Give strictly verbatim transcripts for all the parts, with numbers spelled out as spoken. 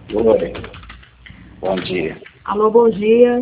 Oi. Bom dia. Alô, bom dia.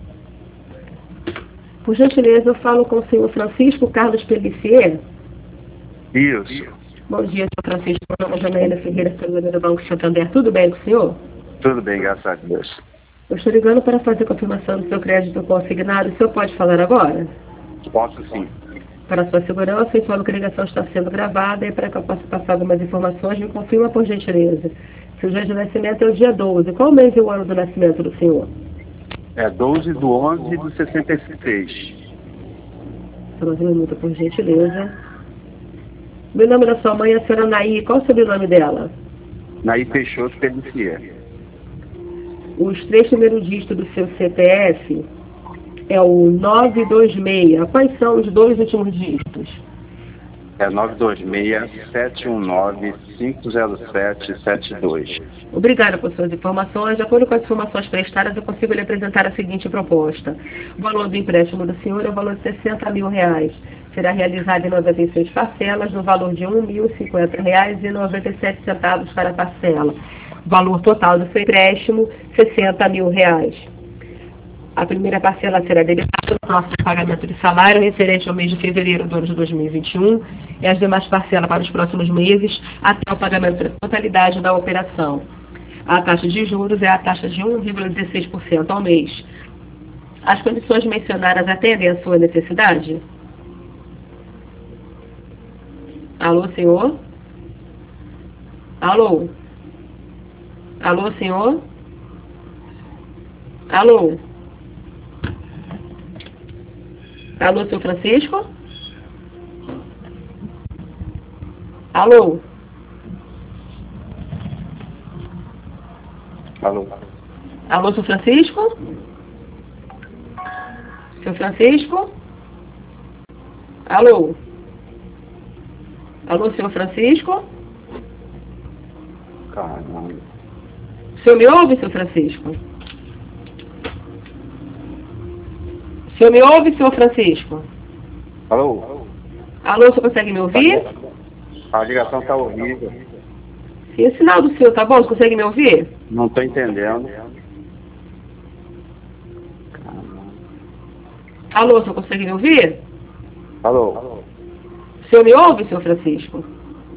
Por gentileza, eu falo com o senhor Francisco Carlos Pellissier. Isso. Bom dia, senhor Francisco. Meu nome é Janaína Ferreira, servidora do Banco Santander. Tudo bem com o senhor? Tudo bem, graças a Deus. Eu estou ligando para fazer confirmação do seu crédito consignado. O senhor pode falar agora? Posso sim. Para sua segurança, informo que a ligação está sendo gravada e para que eu possa passar algumas informações, me confirma por gentileza. Seu dia de nascimento é o dia doze. Qual mês e o ano do nascimento do senhor? É doze do onze do sessenta e seis. Só mais um minuto, por gentileza. O nome da sua mãe é a senhora Naí. Qual o sobrenome dela? Naí Peixoto Pellissier. Os três primeiros dígitos do seu C P F é o nove dois seis. Quais são os dois últimos dígitos? É nove dois seis, sete um nove, cinco zero sete, sete dois. Obrigada por suas informações. De acordo com as informações prestadas, eu consigo lhe apresentar a seguinte proposta. O valor do empréstimo do senhor é o valor de sessenta mil reais. Será realizado em noventa e seis parcelas, no valor de um mil e cinquenta reais e noventa e sete centavos para a parcela. Valor total do seu empréstimo, sessenta mil reais. A primeira parcela será debitada no nosso pagamento de salário referente ao mês de fevereiro do ano de dois mil e vinte e um e as demais parcelas para os próximos meses até o pagamento da totalidade da operação. A taxa de juros é a taxa de um vírgula dezesseis por cento ao mês. As condições mencionadas atendem à sua necessidade? Alô, senhor? Alô? Alô, senhor? Alô? Alô, seu Francisco? Alô? Alô? Alô, seu Francisco? Seu Francisco? Alô? Alô, senhor Francisco? Caramba. O senhor me ouve, seu Francisco? O senhor me ouve, senhor Francisco? Alô? Alô, o senhor consegue me ouvir? A ligação está horrível. E o sinal do senhor, tá bom? Você consegue me ouvir? Não estou entendendo. Alô, o senhor consegue me ouvir? Alô? O senhor me ouve, senhor Francisco?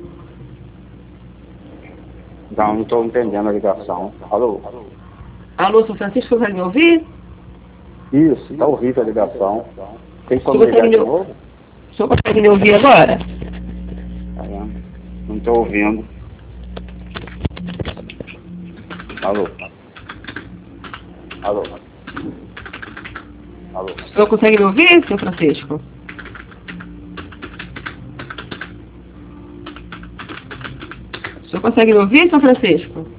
Não, não estou entendendo a ligação. Alô? Alô, senhor Francisco, consegue me ouvir? Isso, está horrível a ligação. Tem O como senhor ligar consegue de me, novo? o senhor consegue me ouvir agora? Caramba, não estou ouvindo. Alô? Alô? Alô? O senhor consegue me ouvir, senhor Francisco? O senhor consegue me ouvir, senhor Francisco?